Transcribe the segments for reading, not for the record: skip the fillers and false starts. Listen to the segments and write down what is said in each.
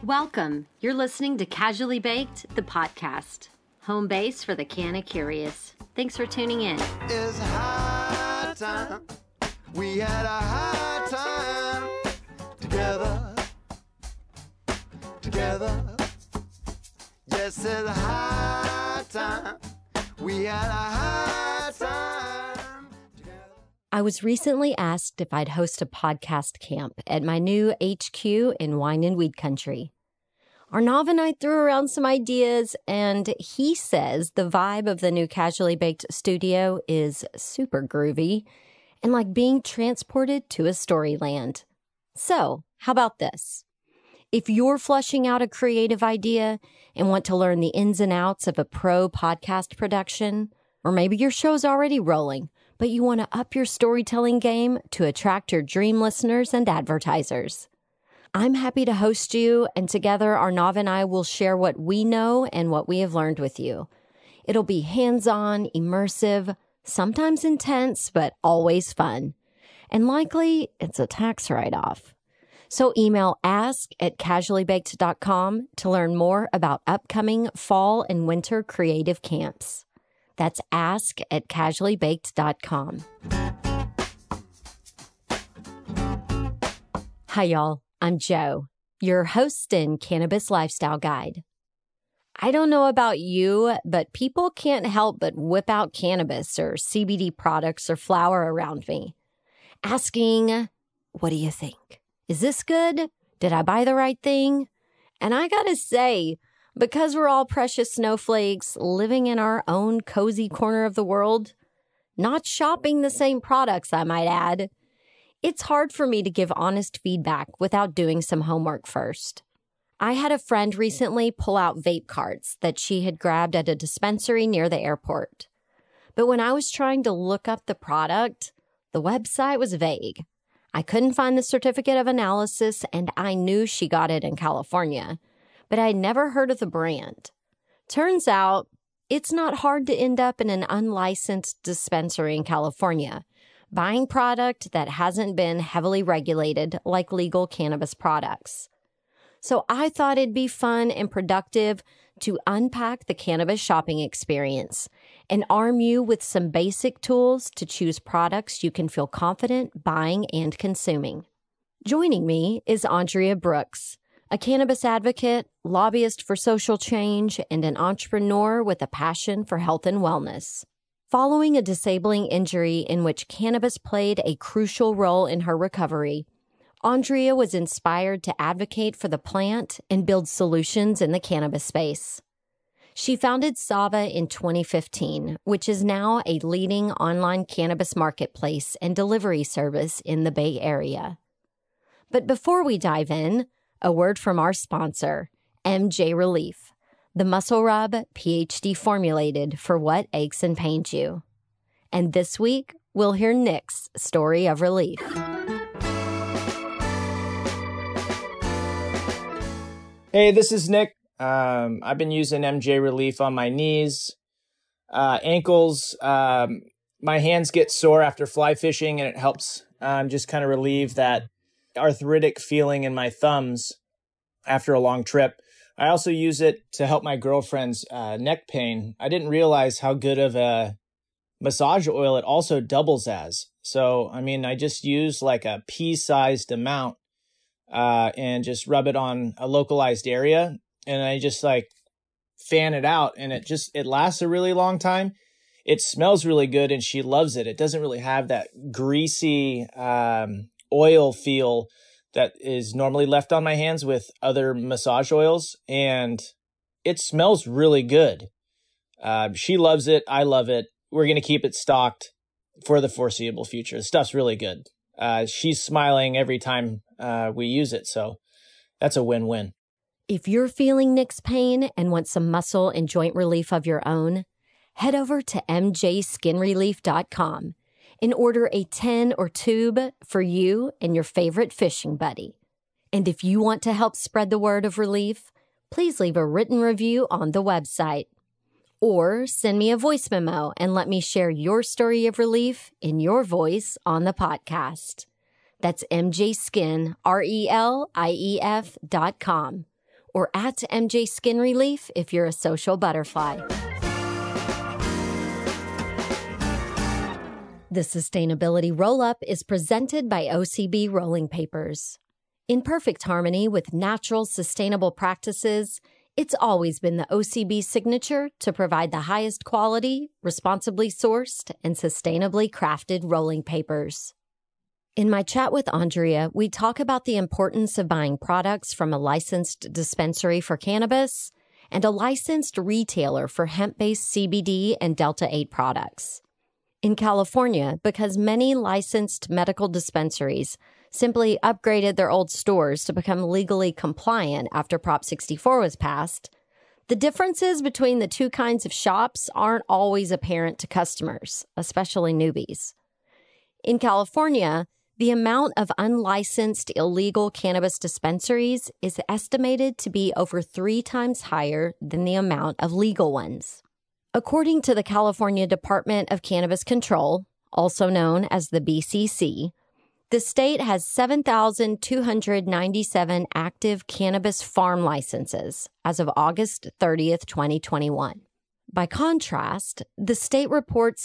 Welcome. You're listening to Casually Baked, the podcast. Home base for the Canna Curious. Thanks for tuning in. It's high time. We had a high time together. Yes, it's high time. We had a high time together. I was recently asked if I'd host a podcast camp at my new HQ in Wine and Weed Country. Arnav and I threw around some ideas, and he says the vibe of the new Casually Baked studio is super groovy and like being transported to a storyland. So, how about this? If you're fleshing out a creative idea and want to learn the ins and outs of a pro podcast production, or maybe your show's already rolling, but you want to up your storytelling game to attract your dream listeners and advertisers, I'm happy to host you, and together Arnav and I will share what we know and what we have learned with you. It'll be hands-on, immersive, sometimes intense, but always fun. And likely, it's a tax write-off. So email ask@casuallybaked.com to learn more about upcoming fall and winter creative camps. That's ask@casuallybaked.com. Hi, y'all. I'm Jo, your host and cannabis lifestyle guide. I don't know about you, but people can't help but whip out cannabis or CBD products or flower around me, asking, what do you think? Is this good? Did I buy the right thing? And I gotta say, because we're all precious snowflakes living in our own cozy corner of the world, not shopping the same products, I might add, it's hard for me to give honest feedback without doing some homework first. I had a friend recently pull out vape carts that she had grabbed at a dispensary near the airport. But when I was trying to look up the product, the website was vague. I couldn't find the certificate of analysis, and I knew she got it in California, but I'd never heard of the brand. Turns out, it's not hard to end up in an unlicensed dispensary in California, buying product that hasn't been heavily regulated like legal cannabis products. So I thought it'd be fun and productive to unpack the cannabis shopping experience and arm you with some basic tools to choose products you can feel confident buying and consuming. Joining me is Andrea Brooks, a cannabis advocate, lobbyist for social change, and an entrepreneur with a passion for health and wellness. Following a disabling injury in which cannabis played a crucial role in her recovery, Andrea was inspired to advocate for the plant and build solutions in the cannabis space. She founded Sava in 2015, which is now a leading online cannabis marketplace and delivery service in the Bay Area. But before we dive in, a word from our sponsor, MJ Relief, the muscle rub PhD formulated for what aches and pains you. And this week, we'll hear Nick's story of relief. Hey, this is Nick. I've been using MJ Relief on my knees, ankles. My hands get sore after fly fishing, and it helps just kind of relieve that arthritic feeling in my thumbs after a long trip. I also use it to help my girlfriend's neck pain. I didn't realize how good of a massage oil it also doubles as. So, I just use like a pea-sized amount and just rub it on a localized area. And I just like fan it out, and it lasts a really long time. It smells really good, and she loves it. It doesn't really have that greasy oil feel that is normally left on my hands with other massage oils, and it smells really good. She loves it. I love it. We're going to keep it stocked for the foreseeable future. The stuff's really good. She's smiling every time we use it, so that's a win-win. If you're feeling Nick's pain and want some muscle and joint relief of your own, head over to mjskinrelief.com and order a 10 or tube for you and your favorite fishing buddy. And if you want to help spread the word of relief, please leave a written review on the website. Or send me a voice memo and let me share your story of relief in your voice on the podcast. That's mjskinrelief.com. or at MJ Skin Relief if you're a social butterfly. The Sustainability Roll-Up is presented by OCB Rolling Papers. In perfect harmony with natural, sustainable practices, it's always been the OCB signature to provide the highest quality, responsibly sourced, and sustainably crafted rolling papers. In my chat with Andrea, we talk about the importance of buying products from a licensed dispensary for cannabis and a licensed retailer for hemp-based CBD and Delta-8 products. In California, because many licensed medical dispensaries simply upgraded their old stores to become legally compliant after Prop 64 was passed, the differences between the two kinds of shops aren't always apparent to customers, especially newbies. In California, the amount of unlicensed illegal cannabis dispensaries is estimated to be over 3 times higher than the amount of legal ones. According to the California Department of Cannabis Control, also known as the BCC, the state has 7,297 active cannabis farm licenses as of August 30th, 2021. By contrast, the state reports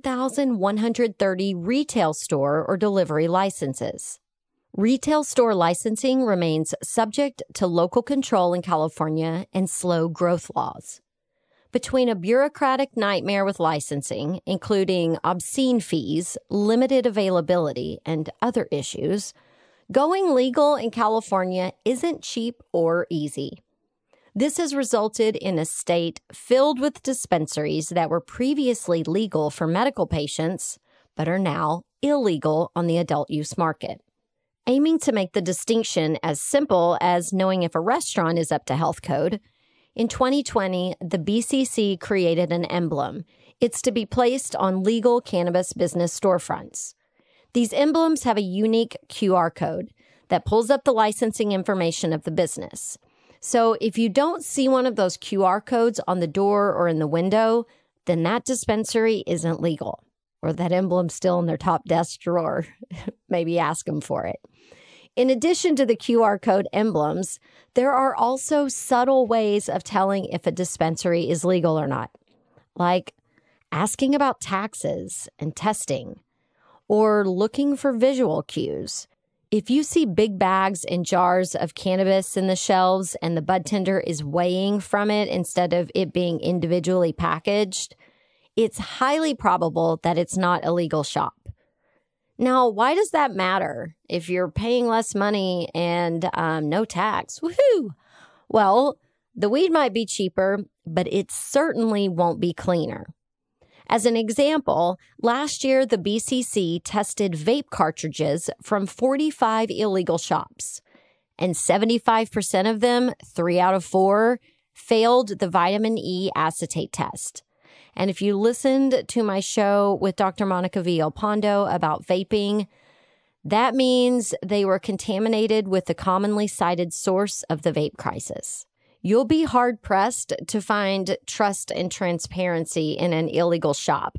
1,130 retail store or delivery licenses. Retail store licensing remains subject to local control in California and slow growth laws. Between a bureaucratic nightmare with licensing, including obscene fees, limited availability, and other issues, going legal in California isn't cheap or easy. This has resulted in a state filled with dispensaries that were previously legal for medical patients, but are now illegal on the adult use market. Aiming to make the distinction as simple as knowing if a restaurant is up to health code, in 2020, the BCC created an emblem. It's to be placed on legal cannabis business storefronts. These emblems have a unique QR code that pulls up the licensing information of the business. So if you don't see one of those QR codes on the door or in the window, then that dispensary isn't legal, or that emblem's still in their top desk drawer. Maybe ask them for it. In addition to the QR code emblems, there are also subtle ways of telling if a dispensary is legal or not, like asking about taxes and testing, or looking for visual cues. If you see big bags and jars of cannabis in the shelves and the bud tender is weighing from it instead of it being individually packaged, it's highly probable that it's not a legal shop. Now, why does that matter if you're paying less money and no tax? Woohoo! Well, the weed might be cheaper, but it certainly won't be cleaner. As an example, last year, the BCC tested vape cartridges from 45 illegal shops, and 75% of them, 3 out of 4, failed the vitamin E acetate test. And if you listened to my show with Dr. Monica Villalpando about vaping, that means they were contaminated with the commonly cited source of the vape crisis. You'll be hard-pressed to find trust and transparency in an illegal shop.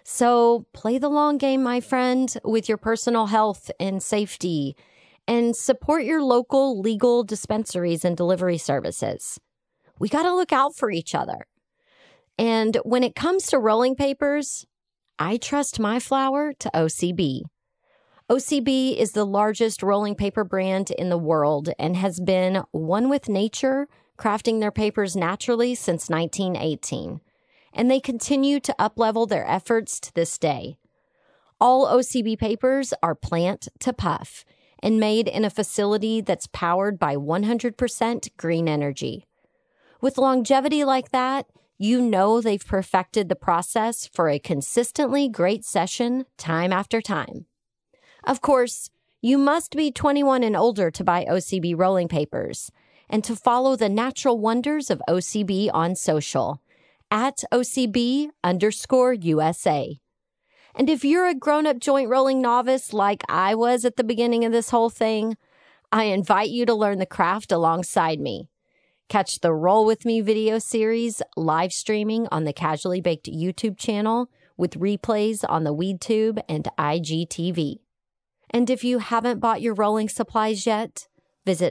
So play the long game, my friend, with your personal health and safety, and support your local legal dispensaries and delivery services. We got to look out for each other. And when it comes to rolling papers, I trust my flower to OCB. OCB is the largest rolling paper brand in the world and has been one with nature, crafting their papers naturally since 1918. And they continue to uplevel their efforts to this day. All OCB papers are plant to puff and made in a facility that's powered by 100% green energy. With longevity like that, you know they've perfected the process for a consistently great session time after time. Of course, you must be 21 and older to buy OCB rolling papers and to follow the natural wonders of OCB on social at OCB_USA. And if you're a grown-up joint rolling novice like I was at the beginning of this whole thing, I invite you to learn the craft alongside me. Catch the Roll With Me video series live streaming on the Casually Baked YouTube channel with replays on the WeedTube and IGTV. And if you haven't bought your rolling supplies yet, Visit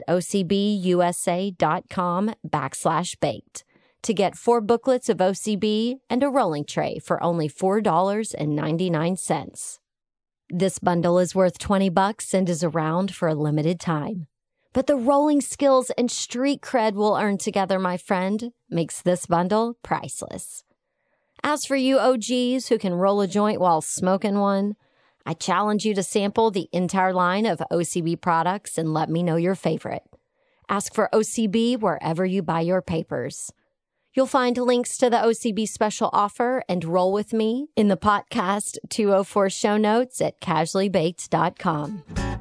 ocbusa.com/baked to get 4 booklets of OCB and a rolling tray for only $4.99. This bundle is worth $20 and is around for a limited time. But the rolling skills and street cred we'll earn together, my friend, makes this bundle priceless. As for you OGs who can roll a joint while smoking one, I challenge you to sample the entire line of OCB products and let me know your favorite. Ask for OCB wherever you buy your papers. You'll find links to the OCB special offer and roll with me in the podcast 204 show notes at casuallybaked.com.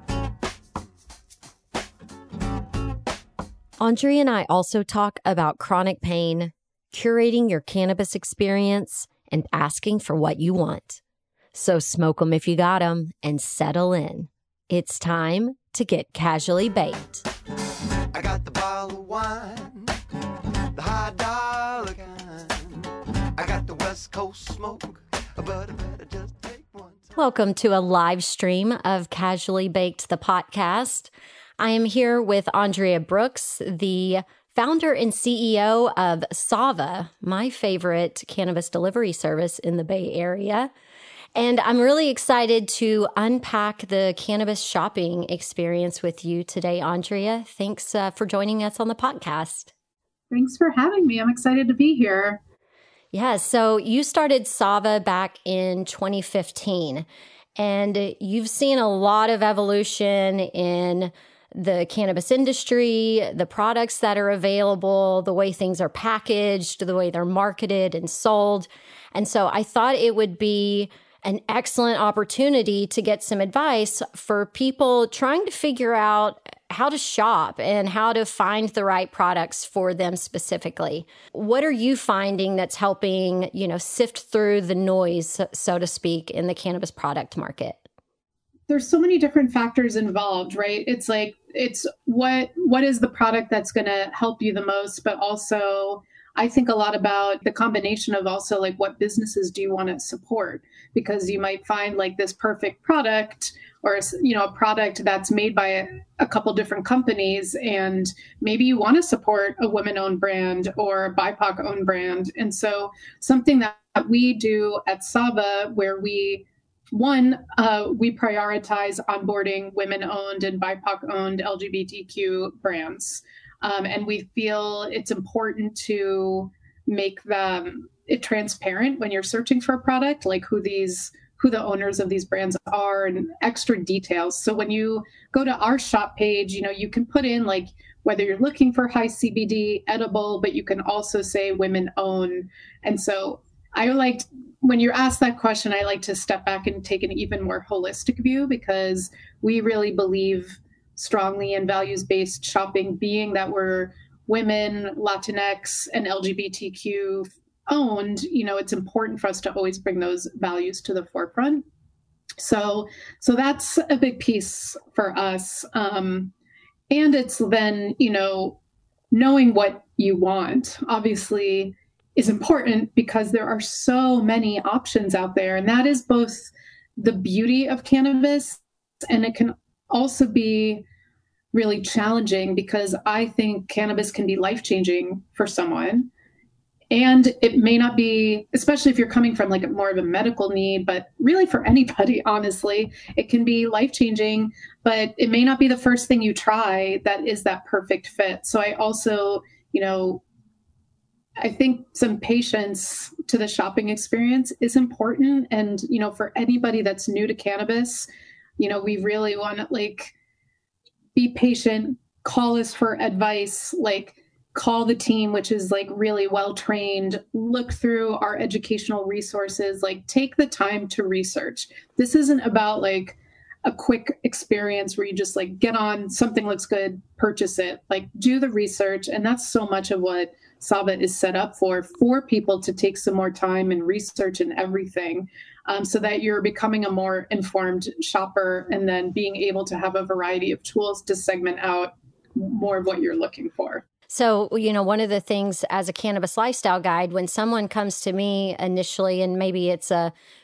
Andrea and I also talk about chronic pain, curating your cannabis experience, and asking for what you want. So smoke 'em if you got 'em and settle in. It's time to get casually baked. I got the bottle of wine, the high dollar kind. I got the West Coast smoke, but I better just take one. Welcome to a live stream of Casually Baked, the podcast. I am here with Andrea Brooks, the founder and CEO of Sava, my favorite cannabis delivery service in the Bay Area. And I'm really excited to unpack the cannabis shopping experience with you today, Andrea. Thanks for joining us on the podcast. Thanks for having me. I'm excited to be here. Yeah, so you started Sava back in 2015, and you've seen a lot of evolution in the cannabis industry, the products that are available, the way things are packaged, the way they're marketed and sold. And so I thought it would be an excellent opportunity to get some advice for people trying to figure out how to shop and how to find the right products for them specifically. What are you finding that's helping, sift through the noise, so to speak, in the cannabis product market? There's so many different factors involved, right? It's what is the product that's going to help you the most, but also I think a lot about the combination of also like what businesses do you want to support, because you might find like this perfect product or, a product that's made by a couple different companies, and maybe you want to support a women-owned brand or a BIPOC-owned brand. And so something that we do at Sava, where we prioritize onboarding women-owned and BIPOC-owned LGBTQ brands. And we feel it's important to make it transparent when you're searching for a product, like who the owners of these brands are and extra details. So when you go to our shop page, you can put in like whether you're looking for high CBD edible, but you can also say women own. And so when you're asked that question, I like to step back and take an even more holistic view, because we really believe strongly in values-based shopping, being that we're women, Latinx, and LGBTQ owned. It's important for us to always bring those values to the forefront. So that's a big piece for us. And it's then, knowing what you want, obviously, is important, because there are so many options out there. And that is both the beauty of cannabis, and it can also be really challenging, because I think cannabis can be life-changing for someone. And it may not be, especially if you're coming from like more of a medical need, but really for anybody, honestly, it can be life-changing, but it may not be the first thing you try that is that perfect fit. So I also, I think some patience to the shopping experience is important. And, for anybody that's new to cannabis, we really want to be patient, call us for advice, call the team, which is really well-trained, look through our educational resources, take the time to research. This isn't about a quick experience where you just get on, something looks good, purchase it, do the research. And that's so much of what Sava is set up for people to take some more time and research and everything, so that you're becoming a more informed shopper, and then being able to have a variety of tools to segment out more of what you're looking for. So, one of the things as a cannabis lifestyle guide, when someone comes to me initially, and maybe it's a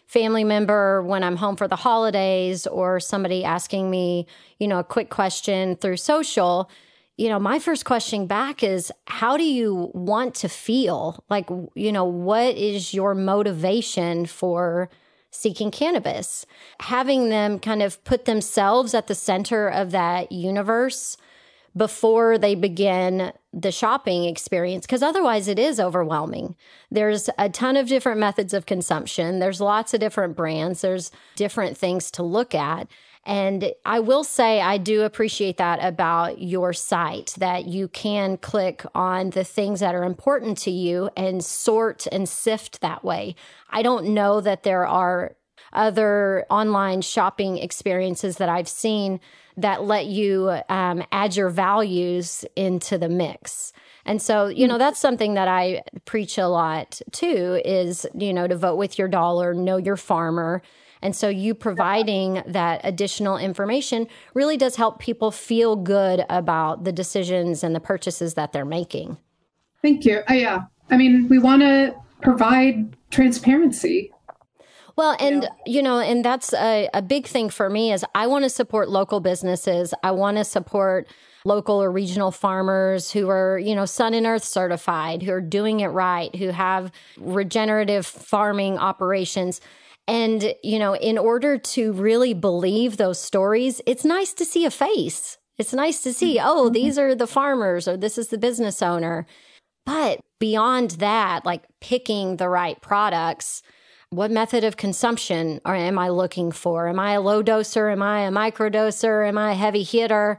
family member when I'm home for the holidays or somebody asking me, a quick question through social, my first question back is, how do you want to feel? Like, what is your motivation for seeking cannabis? Having them kind of put themselves at the center of that universe before they begin the shopping experience, because otherwise it is overwhelming. There's a ton of different methods of consumption. There's lots of different brands. There's different things to look at. And I will say I do appreciate that about your site, that you can click on the things that are important to you and sort and sift that way. I don't know that there are other online shopping experiences that I've seen that let you add your values into the mix. And so, that's something that I preach a lot too, is, to vote with your dollar, know your farmer. And so you providing that additional information really does help people feel good about the decisions and the purchases that they're making. Thank you. Yeah. I mean, we want to provide transparency. Well, and, and that's a big thing for me is I want to support local businesses. I want to support local or regional farmers who are, Sun and Earth certified, who are doing it right, who have regenerative farming operations. And, in order to really believe those stories, it's nice to see a face. It's nice to see, these are the farmers or this is the business owner. But beyond that, like picking the right products, what method of consumption am I looking for? Am I a low doser? Am I a microdoser? Am I a heavy hitter?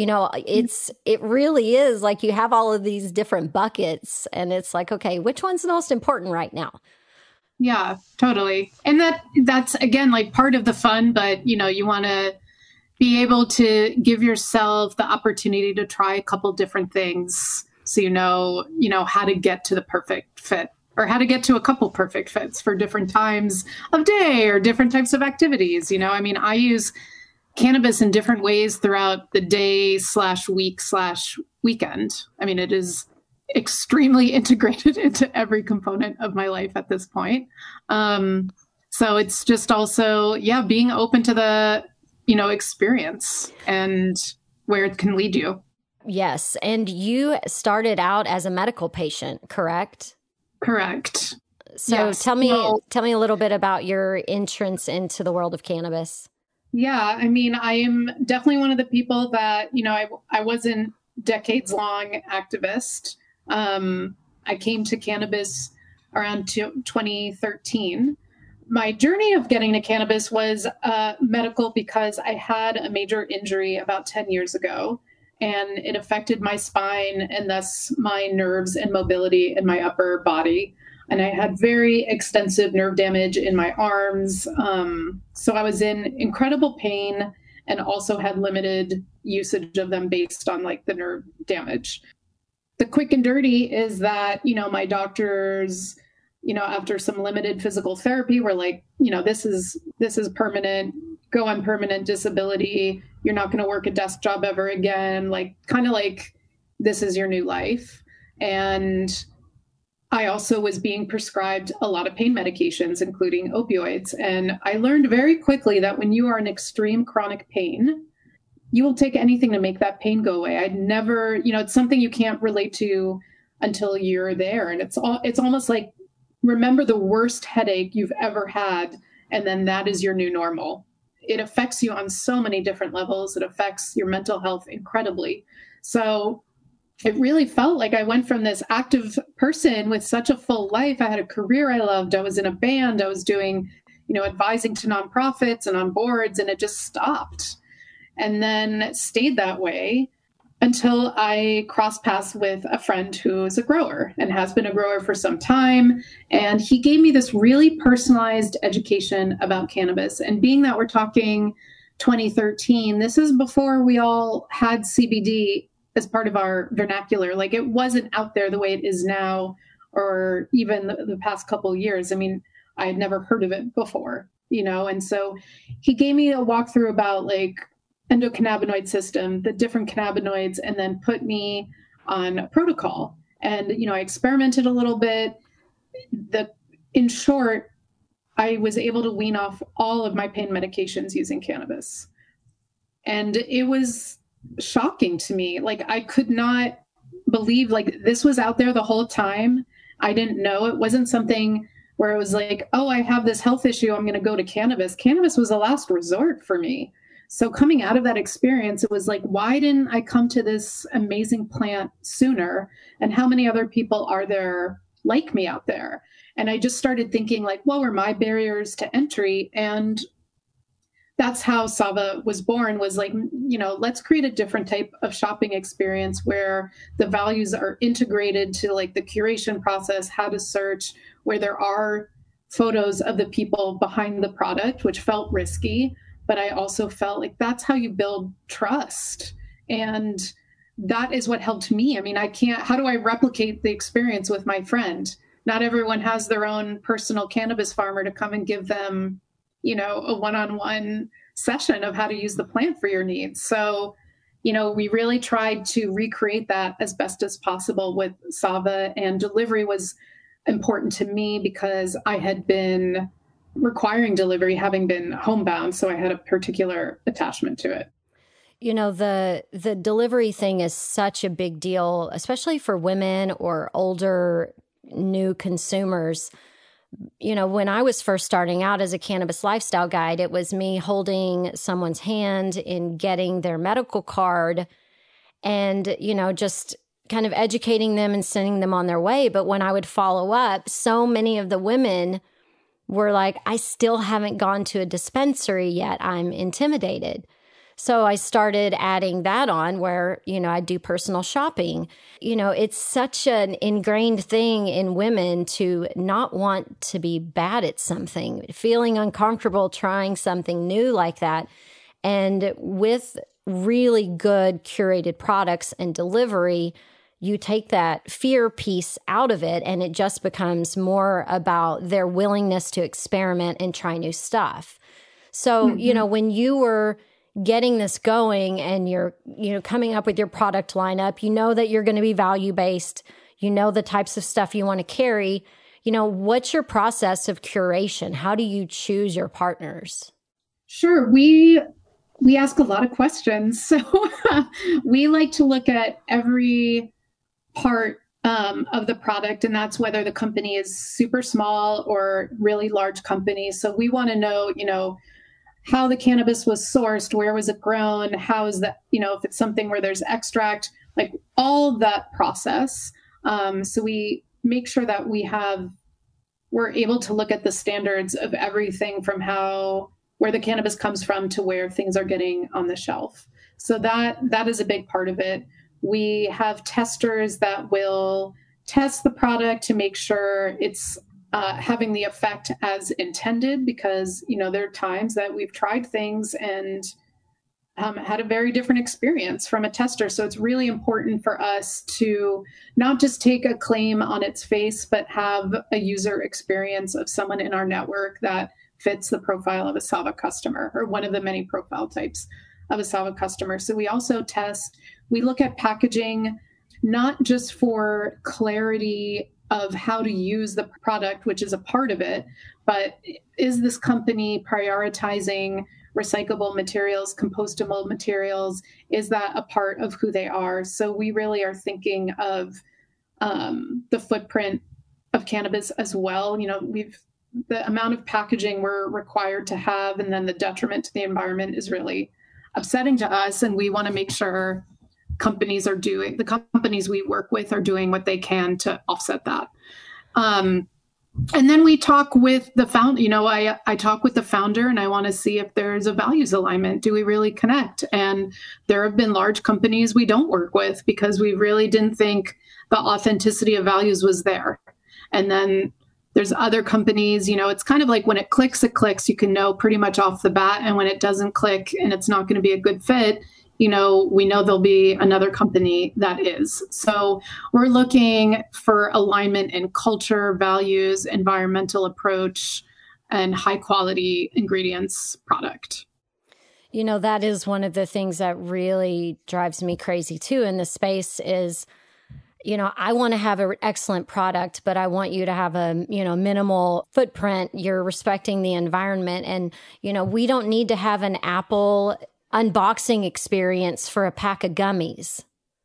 It really is like you have all of these different buckets and it's like, okay, which one's the most important right now? Yeah, totally. And that's again, like part of the fun, but you want to be able to give yourself the opportunity to try a couple different things. So, how to get to the perfect fit or how to get to a couple perfect fits for different times of day or different types of activities. I use cannabis in different ways throughout the day/week/weekend. It is extremely integrated into every component of my life at this point. So it's just also, being open to the, experience and where it can lead you. Yes. And you started out as a medical patient, correct? Correct. So yes. Tell me a little bit about your entrance into the world of cannabis. Yeah. I am definitely one of the people that, I wasn't decades-long activist. I came to cannabis around 2013. My journey of getting to cannabis was medical because I had a major injury about 10 years ago, and it affected my spine and thus my nerves and mobility in my upper body. And I had very extensive nerve damage in my arms. So I was in incredible pain and also had limited usage of them based on the nerve damage. The quick and dirty is that, my doctors, after some limited physical therapy were like, this is permanent, go on permanent disability. You're not going to work a desk job ever again. This is your new life. And I also was being prescribed a lot of pain medications, including opioids. And I learned very quickly that when you are in extreme chronic pain, you will take anything to make that pain go away. I'd never, it's something you can't relate to until you're there. And it's almost like, remember the worst headache you've ever had, and then that is your new normal. It affects you on so many different levels. It affects your mental health incredibly. So it really felt like I went from this active person with such a full life. I had a career I loved. I was in a band. I was doing, advising to nonprofits and on boards, and it just stopped. And then stayed that way until I crossed paths with a friend who is a grower and has been a grower for some time. And he gave me this really personalized education about cannabis. And being that we're talking 2013, this is before we all had CBD as part of our vernacular. It wasn't out there the way it is now, or even the past couple of years. I had never heard of it before, and so he gave me a walkthrough about endocannabinoid system, the different cannabinoids, and then put me on a protocol. And, I experimented a little bit. In short, I was able to wean off all of my pain medications using cannabis. And it was shocking to me. Like, I could not believe, like, this was out there the whole time. I didn't know. It wasn't something where it was like, oh, I have this health issue, I'm going to go to cannabis. Cannabis was a last resort for me. So coming out of that experience, it was like, why didn't I come to this amazing plant sooner? And how many other people are there like me out there? And I just started thinking, like, what were my barriers to entry? And that's how Sava was born, was like, let's create a different type of shopping experience where the values are integrated to like the curation process, how to search, where there are photos of the people behind the product, which felt risky. But I also felt like that's how you build trust. And that is what helped me. I mean, how do I replicate the experience with my friend? Not everyone has their own personal cannabis farmer to come and give them, a one-on-one session of how to use the plant for your needs. So, we really tried to recreate that as best as possible with Sava, and delivery was important to me because I had been requiring delivery, having been homebound. So I had a particular attachment to it. The delivery thing is such a big deal, especially for women or older new consumers. When I was first starting out as a cannabis lifestyle guide, it was me holding someone's hand in getting their medical card and, just kind of educating them and sending them on their way. But when I would follow up, so many of the women were like, I still haven't gone to a dispensary yet. I'm intimidated. So I started adding that on where, I do personal shopping. It's such an ingrained thing in women to not want to be bad at something, feeling uncomfortable trying something new like that. And with really good curated products and delivery, you take that fear piece out of it and it just becomes more about their willingness to experiment and try new stuff. So, when you were getting this going and you're, coming up with your product lineup, that you're going to be value-based, the types of stuff you want to carry, what's your process of curation? How do you choose your partners? Sure. We ask a lot of questions. So we like to look at every part of the product, and that's whether the company is super small or really large company. So we want to know, how the cannabis was sourced, where was it grown, how is that, if it's something where there's extract, like all that process. So we make sure that we're able to look at the standards of everything from where the cannabis comes from to where things are getting on the shelf. So that is a big part of it. We have testers that will test the product to make sure it's having the effect as intended, because, there are times that we've tried things and had a very different experience from a tester. So it's really important for us to not just take a claim on its face, but have a user experience of someone in our network that fits the profile of a Sava customer, or one of the many profile types of a Sava customer. So we also we look at packaging, not just for clarity of how to use the product, which is a part of it, but is this company prioritizing recyclable materials, compostable materials? Is that a part of who they are? So we really are thinking of the footprint of cannabis as well. The amount of packaging we're required to have, and then the detriment to the environment is really upsetting to us. And we want to make sure the companies we work with are doing what they can to offset that. And then we talk with the founder. I talk with the founder and I want to see if there's a values alignment. Do we really connect? And there have been large companies we don't work with because we really didn't think the authenticity of values was there. And then there's other companies, it's kind of like when it clicks, you can know pretty much off the bat. And when it doesn't click and it's not going to be a good fit, we know there'll be another company that is. So we're looking for alignment in culture, values, environmental approach, and high quality ingredients product. That is one of the things that really drives me crazy too in this space is I want to have an excellent product, but I want you to have a, minimal footprint. You're respecting the environment. And, we don't need to have an Apple unboxing experience for a pack of gummies.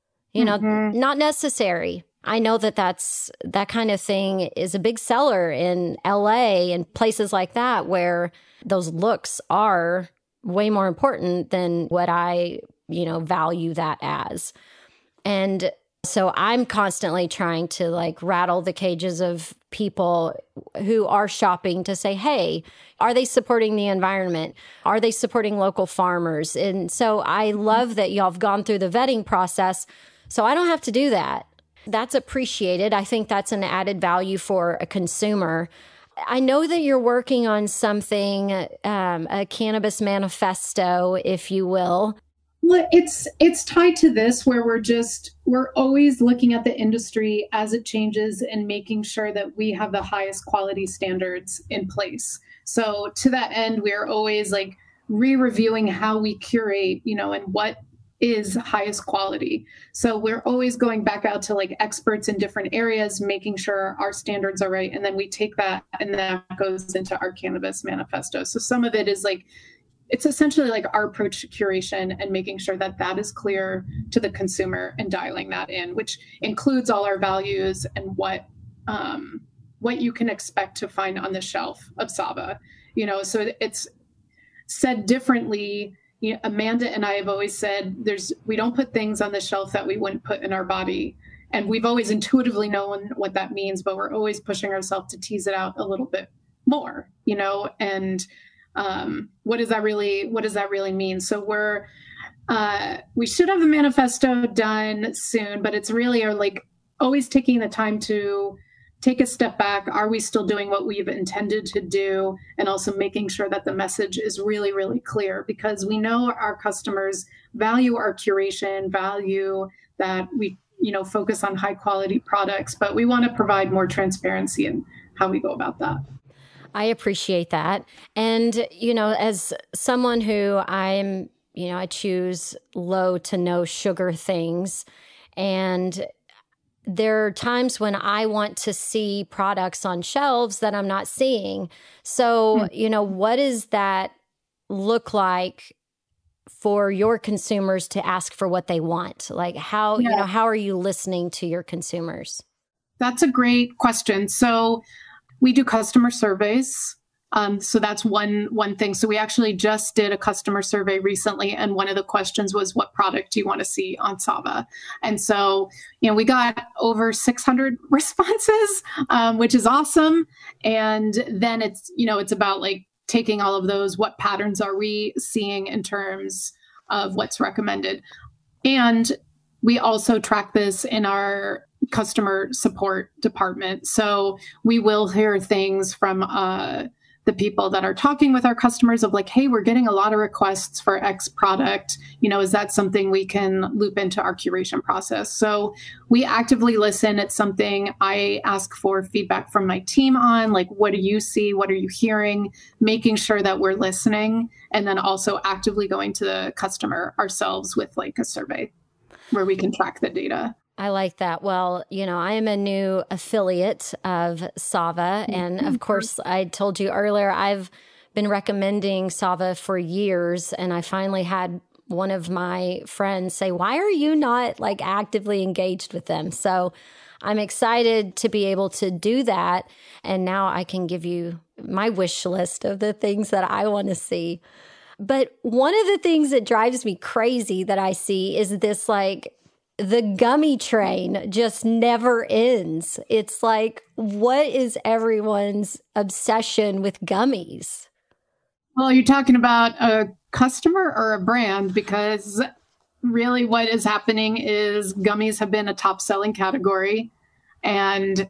Not necessary. I know that kind of thing is a big seller in LA and places like that where those looks are way more important than what I, value that as. And so I'm constantly trying to like rattle the cages of people who are shopping to say, hey, are they supporting the environment? Are they supporting local farmers? And so I love that y'all have gone through the vetting process, so I don't have to do that. That's appreciated. I think that's an added value for a consumer. I know that you're working on something, a cannabis manifesto, if you will. Well, it's tied to this where we're always looking at the industry as it changes and making sure that we have the highest quality standards in place. So to that end, we're always like re-reviewing how we curate, and what is highest quality. So we're always going back out to like experts in different areas, making sure our standards are right. And then we take that and that goes into our cannabis manifesto. So some of it is like, it's essentially like our approach to curation and making sure that that is clear to the consumer and dialing that in, which includes all our values and what you can expect to find on the shelf of Sava. So it's said differently. Amanda and I have always said we don't put things on the shelf that we wouldn't put in our body. And we've always intuitively known what that means, but we're always pushing ourselves to tease it out a little bit more, and what does that really mean? So we should have a manifesto done soon, but it's really like always taking the time to take a step back. Are we still doing what we've intended to do? And also making sure that the message is really, really clear, because we know our customers value our curation, value that we, focus on high quality products, but we want to provide more transparency in how we go about that. I appreciate that. And, as someone who I choose low to no sugar things, and there are times when I want to see products on shelves that I'm not seeing. So, what does that look like for your consumers to ask for what they want? Like how are you listening to your consumers? That's a great question. So we do customer surveys. So that's one thing. So we actually just did a customer survey recently, and one of the questions was, what product do you want to see on Sava? And so, we got over 600 responses, which is awesome. And then it's about like taking all of those, what patterns are we seeing in terms of what's recommended? And we also track this in our customer support department. So we will hear things from the people that are talking with our customers of like, hey, we're getting a lot of requests for X product. Is that something we can loop into our curation process? So we actively listen. It's something I ask for feedback from my team on, like, what do you see? What are you hearing? Making sure that we're listening, and then also actively going to the customer ourselves with like a survey where we can track the data. I like that. Well, I am a new affiliate of Sava. And of course, I told you earlier, I've been recommending Sava for years. And I finally had one of my friends say, why are you not like actively engaged with them? So I'm excited to be able to do that. And now I can give you my wish list of the things that I want to see. But one of the things that drives me crazy that I see is this like, the gummy train just never ends. It's like, what is everyone's obsession with gummies? Well, you're talking about a customer or a brand, because really what is happening is gummies have been a top selling category. And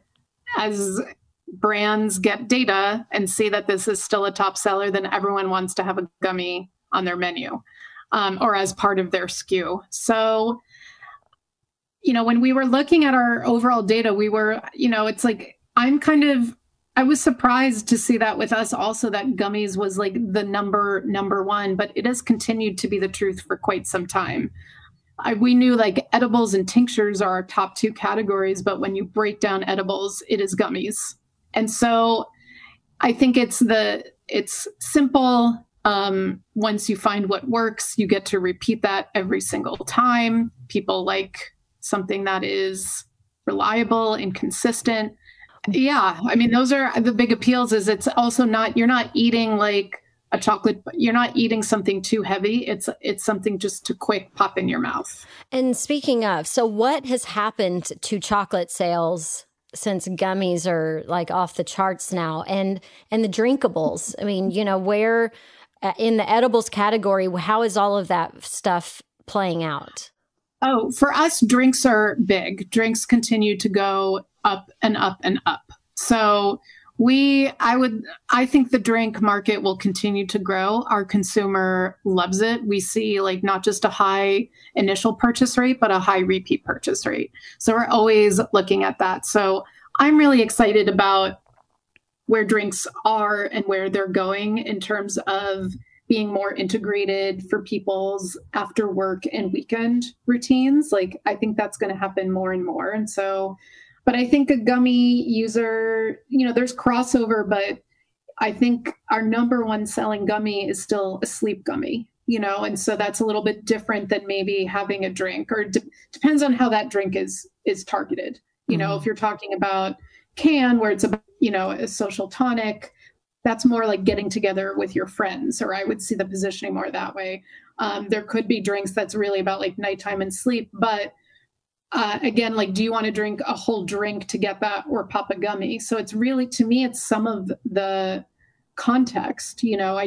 as brands get data and see that this is still a top seller, then everyone wants to have a gummy on their menu or as part of their SKU. So when we were looking at our overall data, we were, it's like, I was surprised to see that with us also, that gummies was like the number one, but it has continued to be the truth for quite some time. we knew like edibles and tinctures are our top two categories, but when you break down edibles, it is gummies. And so I think it's simple. Once you find what works, you get to repeat that every single time. People like something that is reliable and consistent. Yeah, I mean, those are the big appeals. Is it's also not, you're not eating like a chocolate, you're not eating something too heavy. It's something just to quick pop in your mouth. And speaking of, so what has happened to chocolate sales since gummies are like off the charts now, and the drinkables? I mean, where in the edibles category, how is all of that stuff playing out? Oh, for us, drinks are big. Drinks continue to go up and up and up. So I think the drink market will continue to grow. Our consumer loves it. We see like not just a high initial purchase rate, but a high repeat purchase rate. So we're always looking at that. So I'm really excited about where drinks are and where they're going in terms of being more integrated for people's after work and weekend routines. Like, I think that's going to happen more and more. And so, but I think a gummy user, there's crossover, but I think our number one selling gummy is still a sleep gummy, and so that's a little bit different than maybe having a drink, or depends on how that drink is targeted. If you're talking about can, where it's a social tonic, that's more like getting together with your friends, or I would see the positioning more that way. There could be drinks that's really about like nighttime and sleep, but again, like, do you want to drink a whole drink to get that, or pop a gummy? So it's really, to me, it's some of the context.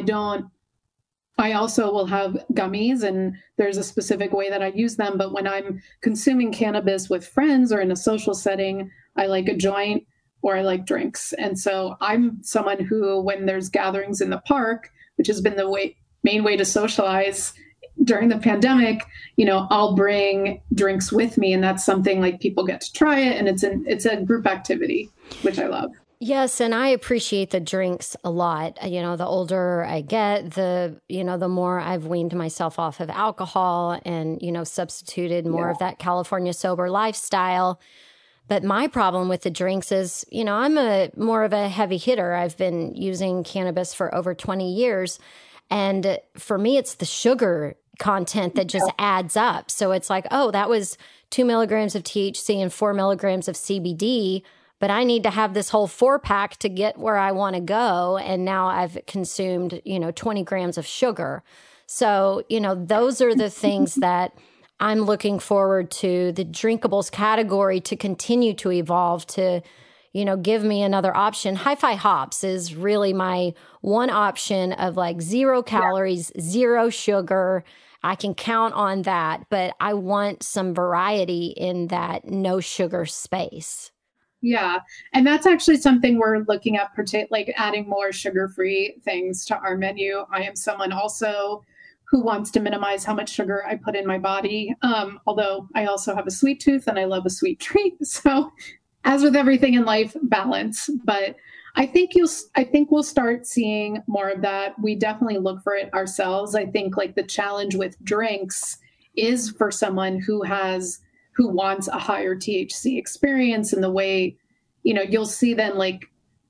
I also will have gummies, and there's a specific way that I use them. But when I'm consuming cannabis with friends or in a social setting, I like a joint or I like drinks. And so I'm someone who, when there's gatherings in the park, which has been the main way to socialize during the pandemic, I'll bring drinks with me. And that's something like people get to try it. And it's a group activity, which I love. Yes, and I appreciate the drinks a lot. The older I get, the more I've weaned myself off of alcohol and, substituted more of that California sober lifestyle. But my problem with the drinks is, I'm more of a heavy hitter. I've been using cannabis for over 20 years. And for me, it's the sugar content that just adds up. So it's like, oh, that was 2 milligrams of THC and 4 milligrams of CBD, but I need to have this whole 4-pack to get where I want to go. And now I've consumed, 20 grams of sugar. So, those are the things that I'm looking forward to the drinkables category to continue to evolve to, give me another option. Hi-Fi Hops is really my one option of like 0 calories, 0 sugar. I can count on that, but I want some variety in that no sugar space. Yeah. And that's actually something we're looking at, like adding more sugar-free things to our menu. I am someone also who wants to minimize how much sugar I put in my body. Although I also have a sweet tooth and I love a sweet treat. So as with everything in life, balance. But I think we'll start seeing more of that. We definitely look for it ourselves. I think like the challenge with drinks is for someone who wants a higher THC experience, and the way, you'll see then like,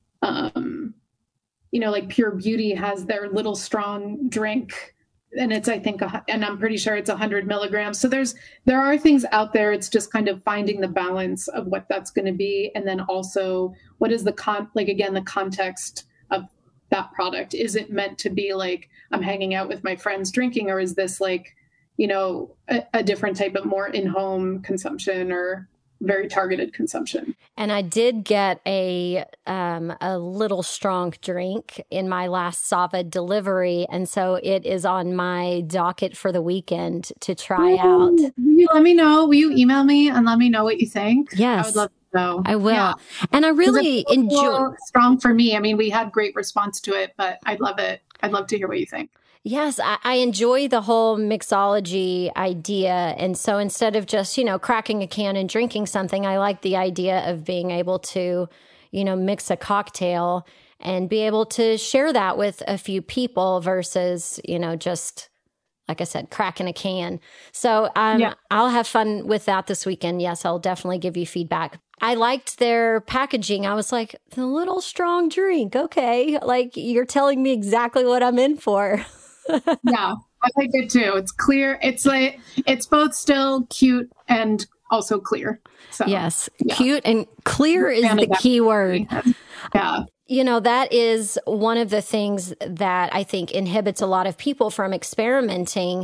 like Pure Beauty has their little strong drink, and it's, I think, and I'm pretty sure it's 100 milligrams. So there are things out there. It's just kind of finding the balance of what that's going to be. And then also what is the context of that product? Is it meant to be like, I'm hanging out with my friends drinking, or is this like, a different type of more in-home consumption or very targeted consumption? And I did get a little strong drink in my last Sava delivery. And so it is on my docket for the weekend to try out. Will you let me know? Will you email me and let me know what you think? Yes. I would love to know. I will. Yeah. And I really enjoy strong for me. I mean, we had great response to it, but I'd love it. I'd love to hear what you think. Yes, I enjoy the whole mixology idea. And so instead of just, cracking a can and drinking something, I like the idea of being able to, mix a cocktail and be able to share that with a few people versus, just like I said, cracking a can. So I'll have fun with that this weekend. Yes, I'll definitely give you feedback. I liked their packaging. I was like, the little strong drink. Okay. Like you're telling me exactly what I'm in for. Yeah, I like it too. It's clear. It's like, it's both still cute and also clear. So, yes. Yeah. Cute and clear is the key word. Yeah. You know, that is one of the things that I think inhibits a lot of people from experimenting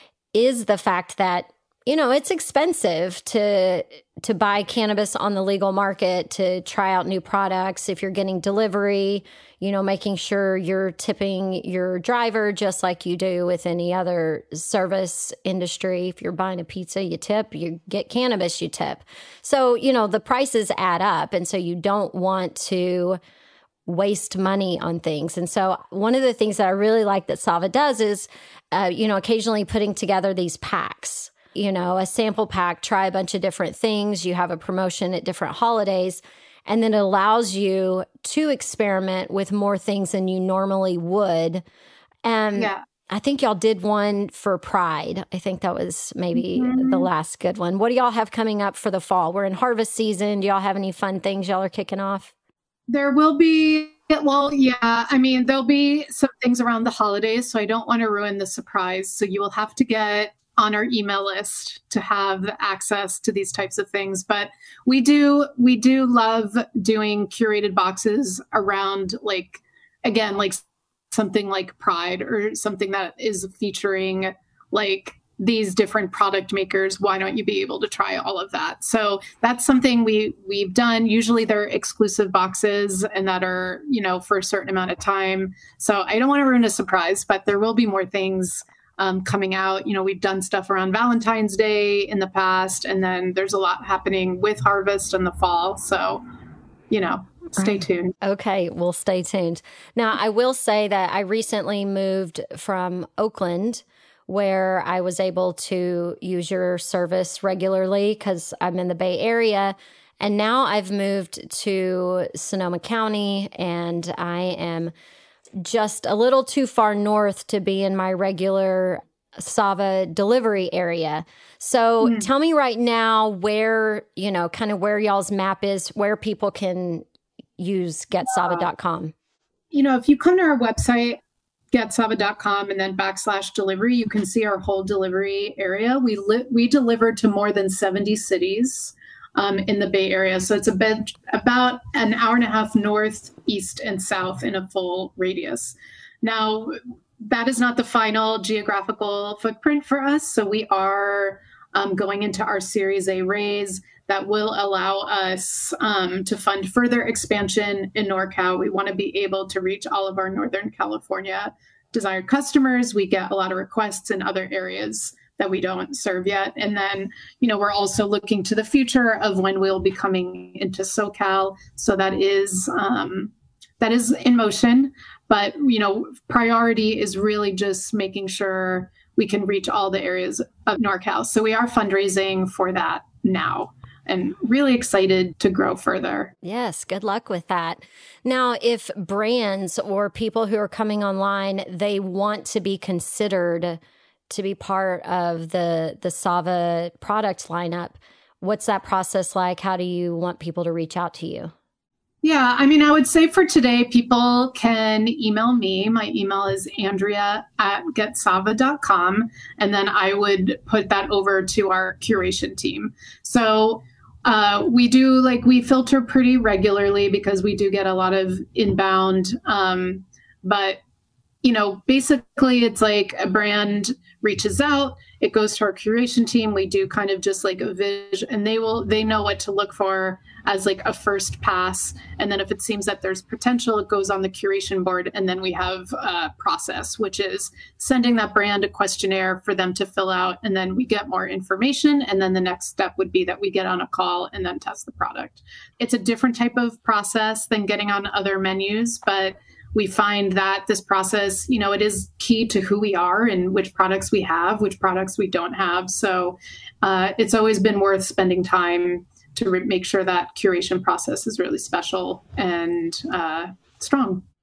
is the fact that, you know, it's expensive to buy cannabis on the legal market, to try out new products. If you're getting delivery, you know, making sure you're tipping your driver just like you do with any other service industry. If you're buying a pizza, you tip. You get cannabis, you tip. So, you know, the prices add up. And so you don't want to waste money on things. And so one of the things that I really like that Sava does is, you know, occasionally putting together these packs. You know, a sample pack, try a bunch of different things. You have a promotion at different holidays, and then it allows you to experiment with more things than you normally would. And I think y'all did one for Pride. I think that was maybe the last good one. What do y'all have coming up for the fall? We're in harvest season. Do y'all have any fun things y'all are kicking off? There will be, well, yeah, I mean, there'll be some things around the holidays, so I don't want to ruin the surprise. So you will have to get on our email list to have access to these types of things. But we do love doing curated boxes around, like, again, like something like Pride or something that is featuring like these different product makers. Why don't you be able to try all of that? So that's something we've done. Usually they're exclusive boxes and that are, you know, for a certain amount of time. So I don't want to ruin a surprise, but there will be more things coming out. You know, we've done stuff around Valentine's Day in the past, and then there's a lot happening with harvest in the fall. So, you know, stay tuned. Okay, we'll stay tuned. Now, I will say that I recently moved from Oakland, where I was able to use your service regularly because I'm in the Bay Area. And now I've moved to Sonoma County, and I am just a little too far north to be in my regular Sava delivery area. So tell me right now where, you know, kind of where y'all's map is, where people can use getsava.com. You know, if you come to our website, getsava.com, and then /delivery, you can see our whole delivery area. We deliver to more than 70 cities in the Bay Area. So it's about an hour and a half north, east, and south in a full radius. Now, that is not the final geographical footprint for us. So we are going into our Series A raise that will allow us to fund further expansion in NorCal. We want to be able to reach all of our Northern California desired customers. We get a lot of requests in other areas that we don't serve yet. And then, you know, we're also looking to the future of when we'll be coming into SoCal. So that is in motion. But, you know, priority is really just making sure we can reach all the areas of NorCal. So we are fundraising for that now and really excited to grow further. Yes, good luck with that. Now, if brands or people who are coming online, they want to be considered to be part of the Sava product lineup, what's that process like? How do you want people to reach out to you? Yeah, I mean, I would say for today, people can email me. My email is andrea@getsava.com. And then I would put that over to our curation team. So we filter pretty regularly because we do get a lot of inbound. But, you know, basically it's like a brand reaches out, it goes to our curation team. We do kind of just like a vision, and they know what to look for as like a first pass. And then if it seems that there's potential, it goes on the curation board. And then we have a process, which is sending that brand a questionnaire for them to fill out. And then we get more information. And then the next step would be that we get on a call and then test the product. It's a different type of process than getting on other menus, but we find that this process, you know, it is key to who we are and which products we have, which products we don't have. So it's always been worth spending time to make sure that curation process is really special and strong.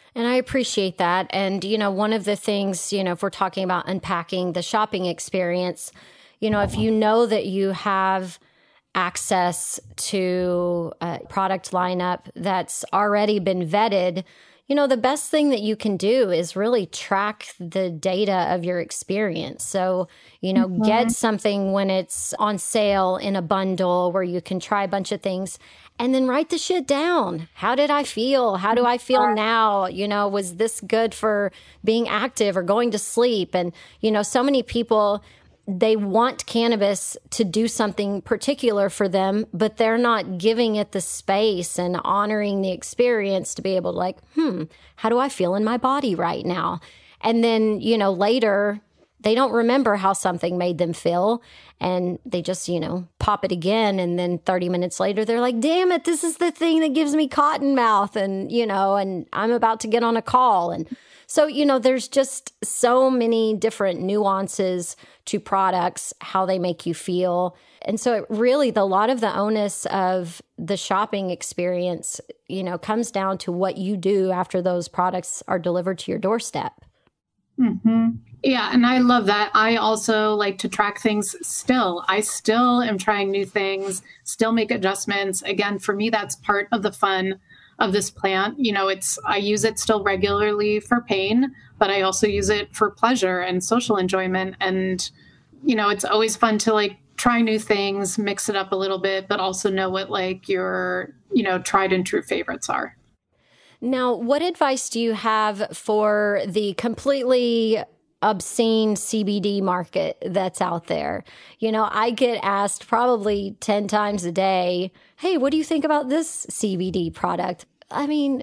And I appreciate that. And, one of the things, if we're talking about unpacking the shopping experience, if you know that you have access to a product lineup that's already been vetted, the best thing that you can do is really track the data of your experience. So, get something when it's on sale in a bundle where you can try a bunch of things and then write the shit down. How did I feel? How do I feel now? Was this good for being active or going to sleep? And, so many people, they want cannabis to do something particular for them, but they're not giving it the space and honoring the experience to be able to how do I feel in my body right now? And then, later they don't remember how something made them feel and they just, pop it again. And then 30 minutes later, they're like, damn it, this is the thing that gives me cotton mouth. And, and I'm about to get on a call. And so, there's just so many different nuances to products, how they make you feel. And so a lot of the onus of the shopping experience, comes down to what you do after those products are delivered to your doorstep. Mm-hmm. Yeah. And I love that. I also like to track things still. I still am trying new things, still make adjustments. Again, for me, that's part of the fun of this plant. I use it still regularly for pain, but I also use it for pleasure and social enjoyment. And, it's always fun to try new things, mix it up a little bit, but also know what your, tried and true favorites are. Now, what advice do you have for the completely obscene CBD market that's out there? I get asked probably 10 times a day, hey, what do you think about this CBD product? I mean,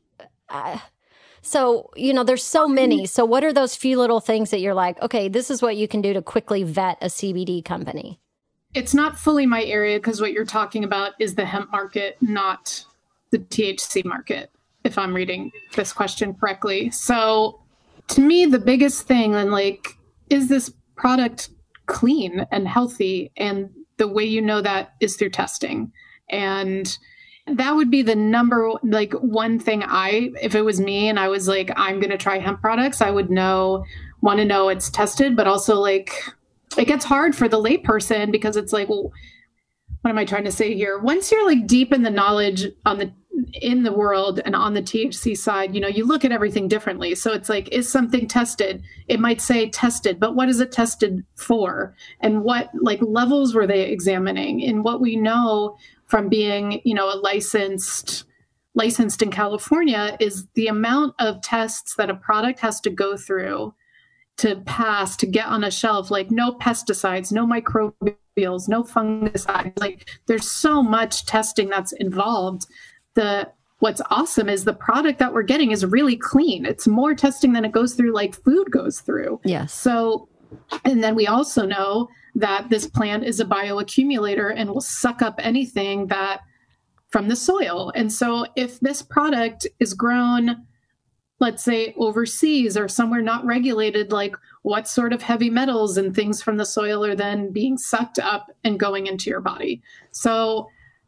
there's so many. So what are those few little things that you're like, okay, this is what you can do to quickly vet a CBD company? It's not fully my area because what you're talking about is the hemp market, not the THC market, if I'm reading this question correctly. So to me, the biggest thing, is this product clean and healthy? And the way you know that is through testing. And that would be the number, one thing if it was me and I was I'm going to try hemp products, I would want to know it's tested, but also it gets hard for the layperson because it's well, what am I trying to say here? Once you're deep in the knowledge in the world and on the THC side, you look at everything differently. So it's is something tested? It might say tested, but what is it tested for? And what levels were they examining? And what we know from being, a licensed in California is the amount of tests that a product has to go through to pass, to get on a shelf, no pesticides, no microbials, no fungicides. There's so much testing that's involved. What's awesome is the product that we're getting is really clean. It's more testing than it goes through food goes through. Yes. So, and then we also know that this plant is a bioaccumulator and will suck up anything from the soil. And so if this product is grown, let's say overseas or somewhere not regulated, what sort of heavy metals and things from the soil are then being sucked up and going into your body. So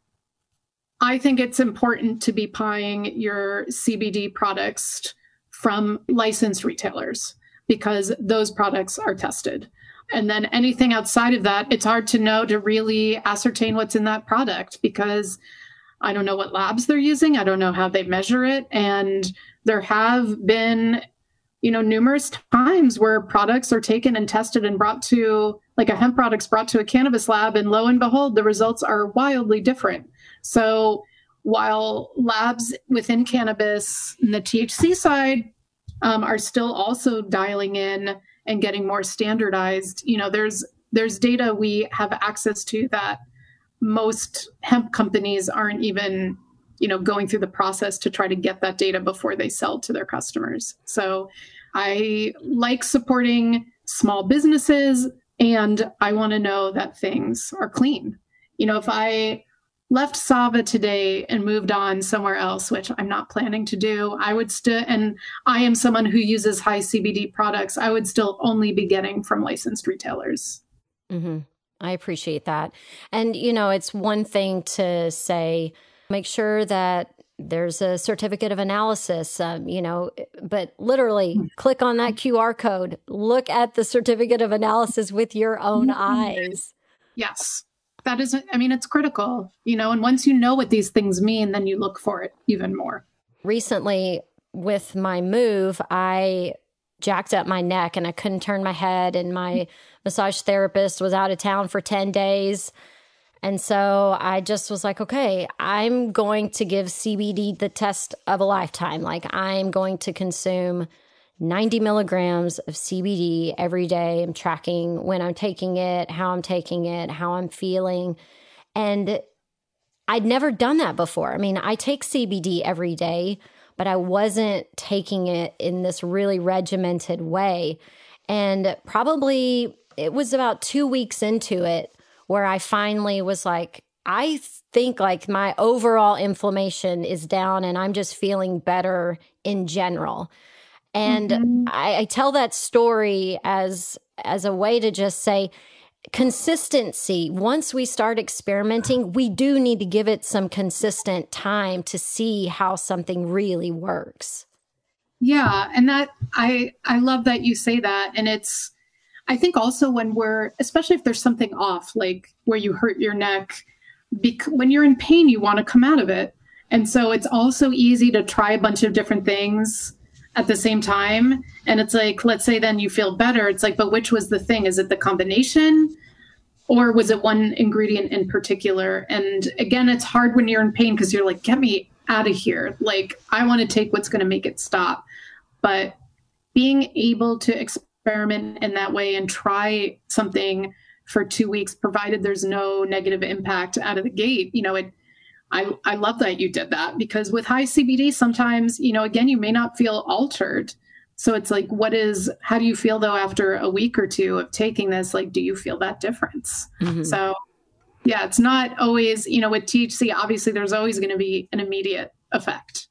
I think it's important to be buying your CBD products from licensed retailers because those products are tested. And then anything outside of that, it's hard to know to really ascertain what's in that product because I don't know what labs they're using. I don't know how they measure it. And there have been, numerous times where products are taken and tested and brought to, a hemp product's brought to a cannabis lab, and lo and behold, the results are wildly different. So while labs within cannabis and the THC side are still also dialing in and getting more standardized, there's data we have access to that most hemp companies aren't even, going through the process to try to get that data before they sell to their customers. So I like supporting small businesses and I want to know that things are clean. If I left Sava today and moved on somewhere else, which I'm not planning to do, I would still, and I am someone who uses high CBD products, I would still only be getting from licensed retailers. Mm-hmm. I appreciate that. And, it's one thing to say, make sure that there's a certificate of analysis, but literally click on that QR code, look at the certificate of analysis with your own eyes. Yes. That is, I mean, it's critical, and once you know what these things mean, then you look for it even more. Recently, with my move, I jacked up my neck and I couldn't turn my head, and my massage therapist was out of town for 10 days. And so I just was like, okay, I'm going to give CBD the test of a lifetime. Like, I'm going to consume 90 milligrams of CBD every day. I'm tracking when I'm taking it, how I'm feeling. And I'd never done that before. I mean, I take CBD every day, but I wasn't taking it in this really regimented way. And probably it was about 2 weeks into it where I finally was like, I think like my overall inflammation is down and I'm just feeling better in general. And I tell that story as a way to just say consistency. Once we start experimenting, we do need to give it some consistent time to see how something really works. Yeah. And that I love that you say that. And I think also when especially if there's something off, like where you hurt your neck, when you're in pain, you want to come out of it. And so it's also easy to try a bunch of different things at the same time. And it's like, let's say then you feel better. It's like, but which was the thing? Is it the combination, or was it one ingredient in particular? And again, it's hard when you're in pain because you're like, get me out of here. Like, I want to take what's going to make it stop. But being able to experiment in that way and try something for 2 weeks, provided there's no negative impact out of the gate, I love that you did that, because with high CBD, sometimes, again, you may not feel altered. So it's like, how do you feel though, after a week or two of taking this? Like, do you feel that difference? Mm-hmm. So yeah, it's not always, with THC, obviously there's always going to be an immediate effect.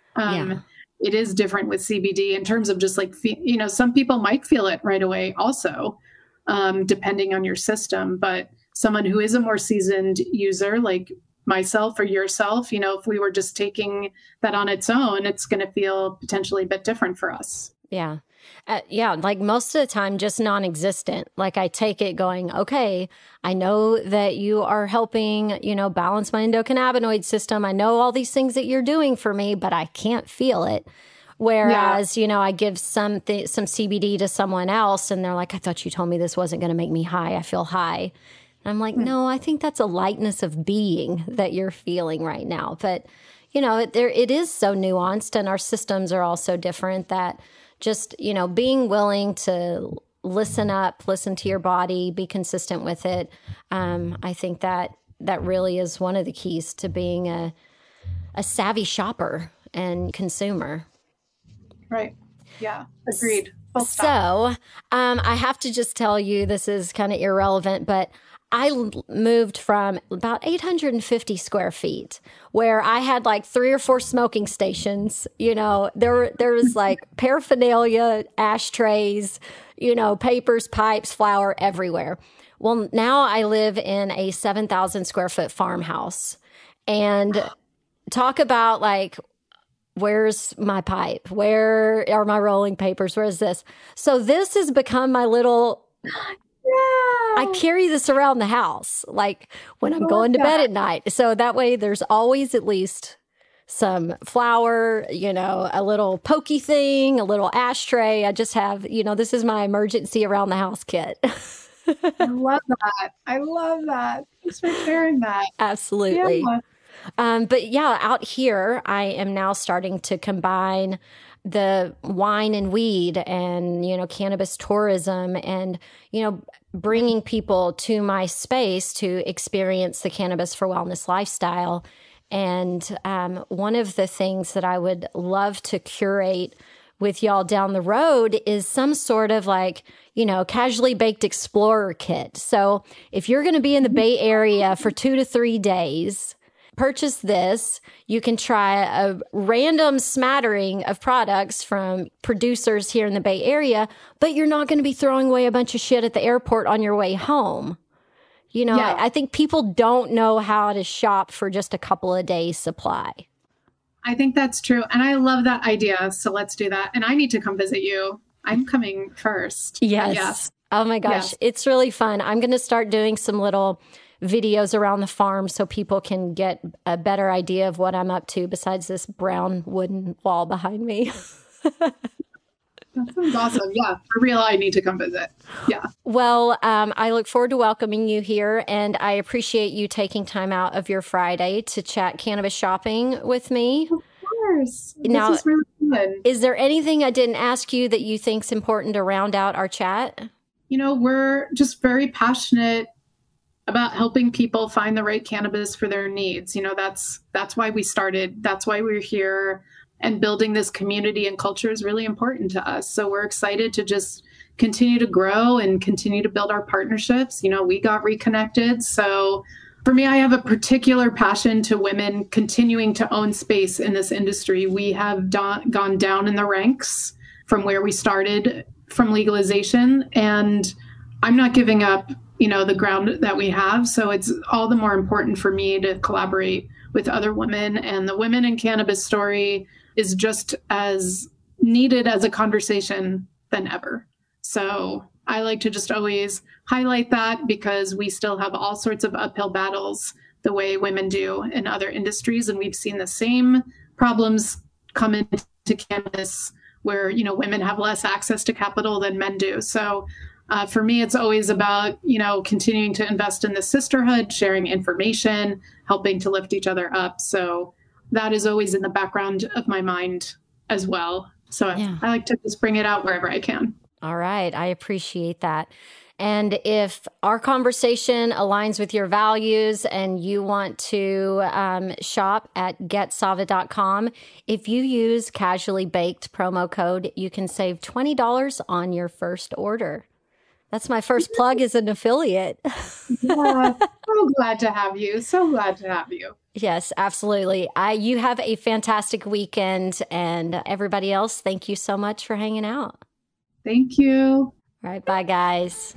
It is different with CBD in terms of just like, some people might feel it right away also, depending on your system, but someone who is a more seasoned user, like myself or yourself, if we were just taking that on its own, it's going to feel potentially a bit different for us. Yeah. Like most of the time, just non-existent. Like I take it going, okay, I know that you are helping, balance my endocannabinoid system. I know all these things that you're doing for me, but I can't feel it. Whereas, I give some CBD to someone else and they're like, I thought you told me this wasn't going to make me high. I feel high. I'm like, no, I think that's a lightness of being that you're feeling right now. But, it is so nuanced, and our systems are all so different that just, being willing to listen to your body, be consistent with it. I think that really is one of the keys to being a savvy shopper and consumer. Right. Yeah. Agreed. So I have to just tell you, this is kind of irrelevant, but I moved from about 850 square feet where I had like 3 or 4 smoking stations. There was like paraphernalia, ashtrays, papers, pipes, flour everywhere. Well, now I live in a 7,000 square foot farmhouse, and talk about like, where's my pipe? Where are my rolling papers? Where is this? So this has become my little... I carry this around the house, like when I'm going to bed at night. So that way there's always at least some flour, a little pokey thing, a little ashtray. I just have, this is my emergency around the house kit. I love that. Thanks for sharing that. Absolutely. Yeah. But yeah, out here, I am now starting to combine the wine and weed and, cannabis tourism and, bringing people to my space to experience the cannabis for wellness lifestyle. And one of the things that I would love to curate with y'all down the road is some sort of like, casually baked explorer kit. So if you're going to be in the Bay Area for 2 to 3 days, purchase this. You can try a random smattering of products from producers here in the Bay Area, but you're not going to be throwing away a bunch of shit at the airport on your way home. I think people don't know how to shop for just a couple of days supply. I think that's true. And I love that idea. So let's do that. And I need to come visit you. I'm coming first. Yes. Oh my gosh. Yes. It's really fun. I'm going to start doing some little videos around the farm so people can get a better idea of what I'm up to besides this brown wooden wall behind me. That sounds awesome. Yeah, for real, I need to come visit. Yeah. Well, I look forward to welcoming you here, and I appreciate you taking time out of your Friday to chat cannabis shopping with me. Of course. Now, this is really fun. Is there anything I didn't ask you that you think's important to round out our chat? You know, we're just very passionate about helping people find the right cannabis for their needs. You know, that's why we started. That's why we're here. And building this community and culture is really important to us. So we're excited to just continue to grow and continue to build our partnerships. You know, we got reconnected. So for me, I have a particular passion to women continuing to own space in this industry. We have gone down in the ranks from where we started from legalization. And I'm not giving up, you know, the ground that we have. So it's all the more important for me to collaborate with other women. And the Women in Cannabis story is just as needed as a conversation than ever. So I like to just always highlight that because we still have all sorts of uphill battles the way women do in other industries. And we've seen the same problems come into cannabis where, you know, women have less access to capital than men do. So for me, it's always about, you know, continuing to invest in the sisterhood, sharing information, helping to lift each other up. So that is always in the background of my mind as well. So I like to just bring it out wherever I can. All right. I appreciate that. And if our conversation aligns with your values and you want to shop at getsava.com, if you use Casually Baked promo code, you can save $20 on your first order. That's my first plug as an affiliate. Yeah, so glad to have you. So glad to have you. Yes, absolutely. You have a fantastic weekend, and everybody else, thank you so much for hanging out. Thank you. All right, bye, guys.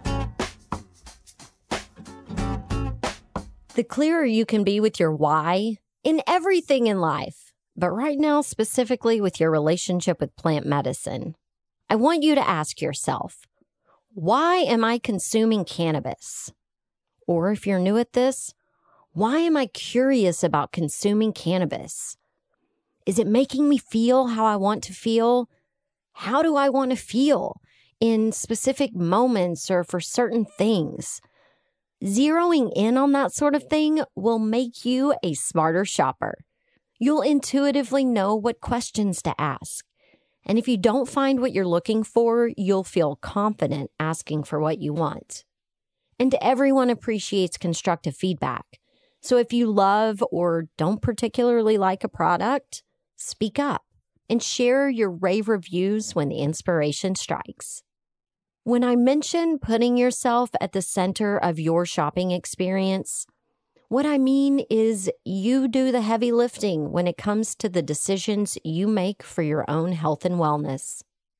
The clearer you can be with your why in everything in life, but right now, specifically with your relationship with plant medicine, I want you to ask yourself, why am I consuming cannabis? Or if you're new at this, why am I curious about consuming cannabis? Is it making me feel how I want to feel? How do I want to feel in specific moments or for certain things? Zeroing in on that sort of thing will make you a smarter shopper. You'll intuitively know what questions to ask. And if you don't find what you're looking for, you'll feel confident asking for what you want. And everyone appreciates constructive feedback. So if you love or don't particularly like a product, speak up and share your rave reviews when the inspiration strikes. When I mention putting yourself at the center of your shopping experience, what I mean is you do the heavy lifting when it comes to the decisions you make for your own health and wellness.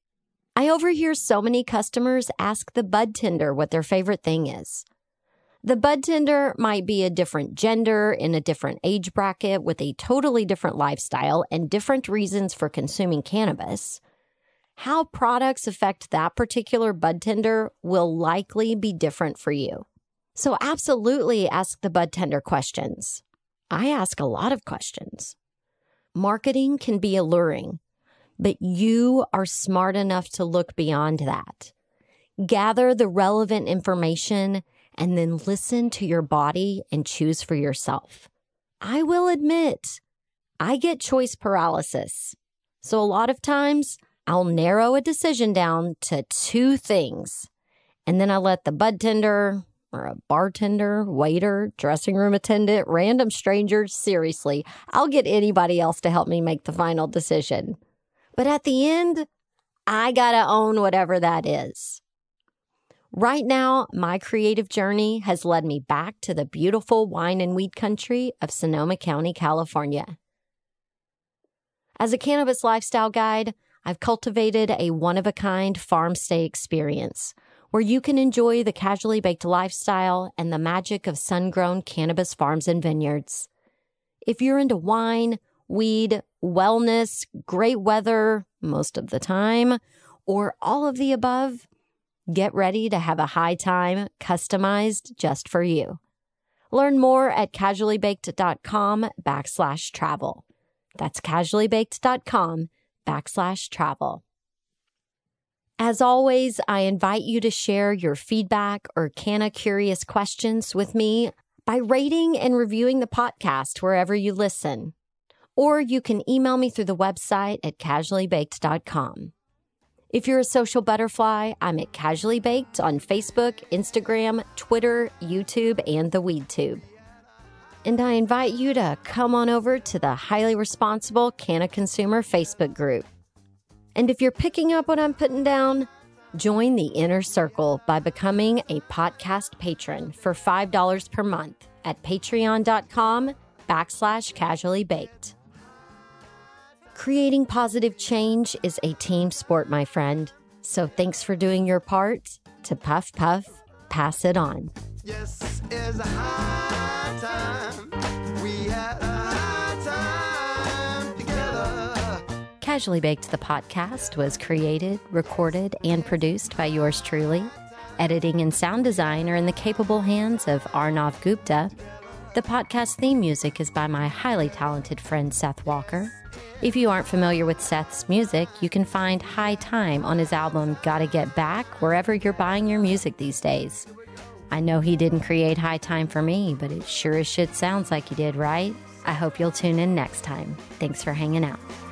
I overhear so many customers ask the bud tender what their favorite thing is. The bud tender might be a different gender, in a different age bracket, with a totally different lifestyle and different reasons for consuming cannabis. How products affect that particular bud tender will likely be different for you. So absolutely ask the bud tender questions. I ask a lot of questions. Marketing can be alluring, but you are smart enough to look beyond that. Gather the relevant information and then listen to your body and choose for yourself. I will admit, I get choice paralysis. So a lot of times, I'll narrow a decision down to 2 things, and then I let the bud tender or a bartender, waiter, dressing room attendant, random stranger, seriously, I'll get anybody else to help me make the final decision. But at the end, I gotta own whatever that is. Right now, my creative journey has led me back to the beautiful wine and weed country of Sonoma County, California. As a cannabis lifestyle guide, I've cultivated a one-of-a-kind farm stay experience where you can enjoy the casually baked lifestyle and the magic of sun-grown cannabis farms and vineyards. If you're into wine, weed, wellness, great weather most of the time, or all of the above, get ready to have a high time customized just for you. Learn more at casuallybaked.com/travel. That's casuallybaked.com/travel. As always, I invite you to share your feedback or Canna Curious questions with me by rating and reviewing the podcast wherever you listen. Or you can email me through the website at casuallybaked.com. If you're a social butterfly, I'm at Casually Baked on Facebook, Instagram, Twitter, YouTube, and the WeedTube. And I invite you to come on over to the Highly Responsible Canna Consumer Facebook group. And if you're picking up what I'm putting down, join the inner circle by becoming a podcast patron for $5 per month at patreon.com/casuallybaked. Creating positive change is a team sport, my friend. So thanks for doing your part to Puff Puff, pass it on. Yes, it's a high time. We had a high time together. Casually Baked, the podcast, was created, recorded, and produced by yours truly. Editing and sound design are in the capable hands of Arnav Gupta. The podcast theme music is by my highly talented friend Seth Walker. If you aren't familiar with Seth's music, you can find High Time on his album Gotta Get Back wherever you're buying your music these days. I know he didn't create High Time for me, but it sure as shit sounds like he did, right? I hope you'll tune in next time. Thanks for hanging out.